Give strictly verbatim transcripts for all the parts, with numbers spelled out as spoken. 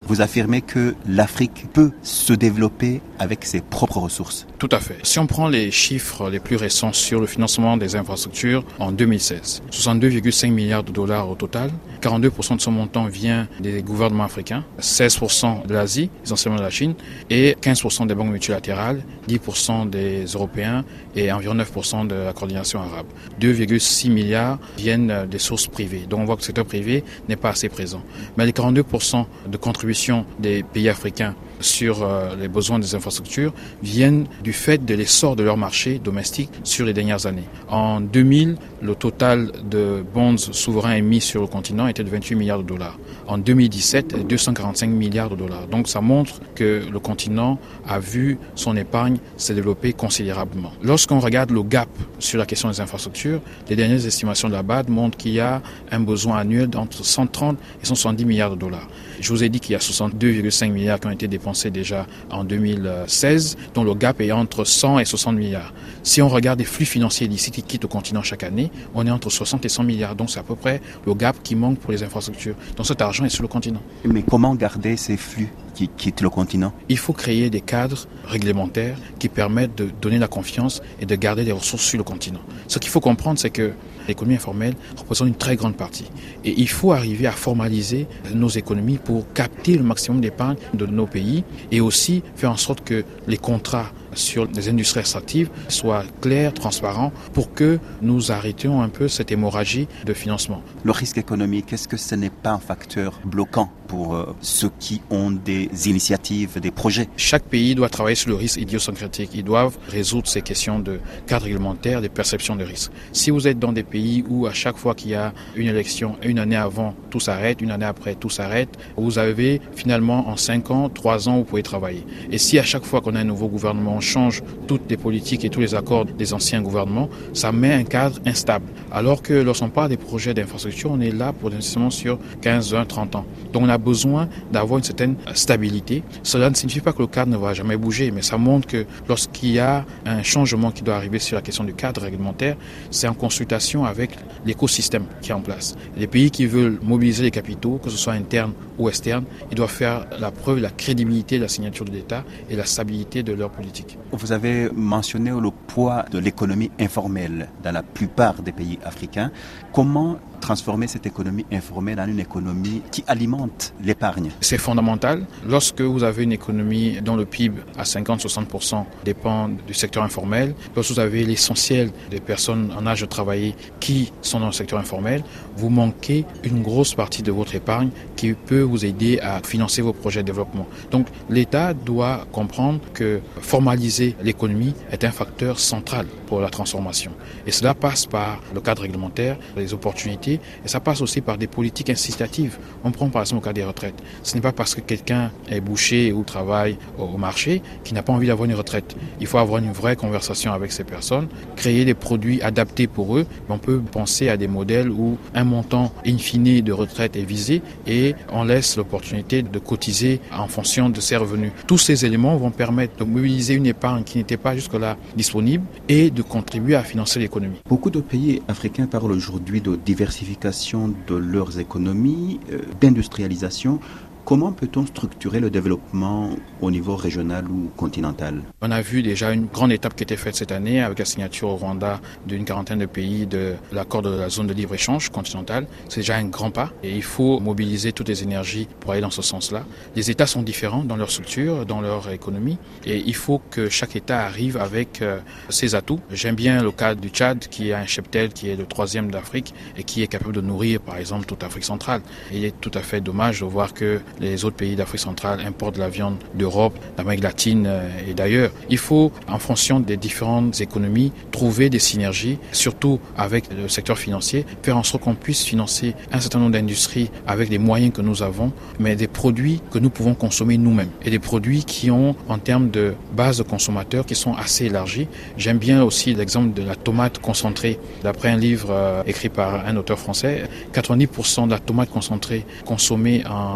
Vous affirmez que l'Afrique peut se développer avec ses propres ressources. Tout à fait. Si on prend les chiffres les plus récents sur le financement des infrastructures en deux mille seize, soixante-deux virgule cinq milliards de dollars au total, quarante-deux pour cent de ce montant vient des gouvernements africains, seize pour cent de l'Asie, essentiellement de la Chine, et quinze pour cent des banques multilatérales, dix pour cent des Européens et environ neuf pour cent de la coordination arabe. deux virgule six milliards viennent des sources privées. Donc on voit que le secteur privé n'est pas assez présent. Mais les quarante-deux pour cent de contribution des pays africains sur euh, les besoins des infrastructures viennent du fait de l'essor de leur marché domestique sur les dernières années. En deux mille, le total de bonds souverains émis sur le continent était de vingt-huit milliards de dollars. En deux mille dix-sept, deux cent quarante-cinq milliards de dollars. Donc ça montre que le continent a vu son épargne se développer considérablement. Lorsqu'on regarde le gap sur la question des infrastructures, les dernières estimations de la B A D montrent qu'il y a un besoin annuel d'entre cent trente et cent soixante-dix milliards de dollars. Je vous ai dit qu'il y a soixante-deux virgule cinq milliards qui ont été dépensés déjà en deux mille seize, dont le gap est entre cent et soixante milliards. Si on regarde les flux financiers d'ici qui quittent le continent chaque année, on est entre soixante et cent milliards. Donc c'est à peu près le gap qui manque pour les infrastructures. Donc cet argent est sur le continent. Mais comment garder ces flux qui quittent le continent? Il faut créer des cadres réglementaires qui permettent de donner la confiance et de garder les ressources sur le continent. Ce qu'il faut comprendre, c'est que l'économie informelle représente une très grande partie. Et il faut arriver à formaliser nos économies pour capter le maximum d'épargne de nos pays et aussi faire en sorte que les contrats sur les industries extractives soient clairs, transparents, pour que nous arrêtions un peu cette hémorragie de financement. Le risque économique, est-ce que ce n'est pas un facteur bloquant pour euh, ceux qui ont des initiatives, des projets? Chaque pays doit travailler sur le risque idiosyncratique. Ils doivent résoudre ces questions de cadre réglementaire, de perception de risque. Si vous êtes dans des pays où à chaque fois qu'il y a une élection, une année avant, tout s'arrête, une année après, tout s'arrête, vous avez finalement en cinq ans, trois ans, vous pouvez travailler. Et si à chaque fois qu'on a un nouveau gouvernement, on change toutes les politiques et tous les accords des anciens gouvernements, ça met un cadre instable. Alors que lorsqu'on parle des projets d'infrastructure, on est là pour l'investissement sur quinze, vingt, trente ans. Donc on a besoin d'avoir une certaine stabilité. Cela ne signifie pas que le cadre ne va jamais bouger, mais ça montre que lorsqu'il y a un changement qui doit arriver sur la question du cadre réglementaire, c'est en consultation avec l'écosystème qui est en place. Les pays qui veulent mobiliser les capitaux, que ce soit internes ou externes, ils doivent faire la preuve de la crédibilité de la signature de l'État et la stabilité de leur politique. Vous avez mentionné le poids de l'économie informelle dans la plupart des pays africains. Comment transformer cette économie informelle en une économie qui alimente l'épargne? C'est fondamental. Lorsque vous avez une économie dont le P I B à cinquante à soixante pour cent dépend du secteur informel, lorsque vous avez l'essentiel des personnes en âge de travailler qui sont dans le secteur informel, vous manquez une grosse partie de votre épargne qui peut vous aider à financer vos projets de développement. Donc l'État doit comprendre que formaliser l'économie est un facteur central pour la transformation. Et cela passe par le cadre réglementaire, les opportunités, et ça passe aussi par des politiques incitatives. On prend par exemple le cas des retraites. Ce n'est pas parce que quelqu'un est boucher ou travaille au marché qu'il n'a pas envie d'avoir une retraite. Il faut avoir une vraie conversation avec ces personnes, créer des produits adaptés pour eux. On peut penser à des modèles où un montant in fine de retraite est visé et on laisse l'opportunité de cotiser en fonction de ses revenus. Tous ces éléments vont permettre de mobiliser une épargne qui n'était pas jusque-là disponible et de contribuer à financer l'économie. Beaucoup de pays africains parlent aujourd'hui de diversification de leurs économies, euh, d'industrialisation. Comment peut-on structurer le développement au niveau régional ou continental? On a vu déjà une grande étape qui a été faite cette année avec la signature au Rwanda d'une quarantaine de pays de l'accord de la zone de libre-échange continentale. C'est déjà un grand pas et il faut mobiliser toutes les énergies pour aller dans ce sens-là. Les États sont différents dans leur structure, dans leur économie et il faut que chaque État arrive avec euh, ses atouts. J'aime bien le cas du Tchad qui a un cheptel qui est le troisième d'Afrique et qui est capable de nourrir par exemple toute l'Afrique centrale. Et il est tout à fait dommage de voir que les autres pays d'Afrique centrale importent de la viande d'Europe, d'Amérique latine et d'ailleurs. Il faut, en fonction des différentes économies, trouver des synergies, surtout avec le secteur financier, faire en sorte qu'on puisse financer un certain nombre d'industries avec les moyens que nous avons, mais des produits que nous pouvons consommer nous-mêmes et des produits qui ont, en termes de base de consommateurs, qui sont assez élargis. J'aime bien aussi l'exemple de la tomate concentrée. D'après un livre euh, écrit par un auteur français, quatre-vingt-dix pour cent de la tomate concentrée consommée en Afrique de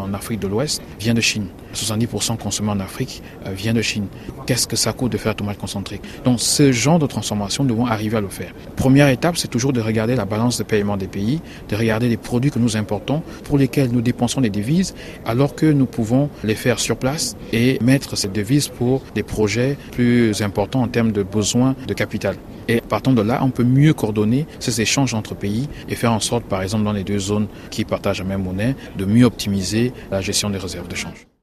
l'Ouest vient de Chine. soixante-dix pour cent consommé en Afrique euh, vient de Chine. Qu'est-ce que ça coûte de faire la tomate concentrée? Donc ce genre de transformation, nous devons arriver à le faire. Première étape, c'est toujours de regarder la balance de paiement des pays, de regarder les produits que nous importons, pour lesquels nous dépensons des devises, alors que nous pouvons les faire sur place et mettre ces devises pour des projets plus importants en termes de besoins de capital. Et partant de là, on peut mieux coordonner ces échanges entre pays et faire en sorte, par exemple, dans les deux zones qui partagent la même monnaie, de mieux optimiser la gestion des réserves de change.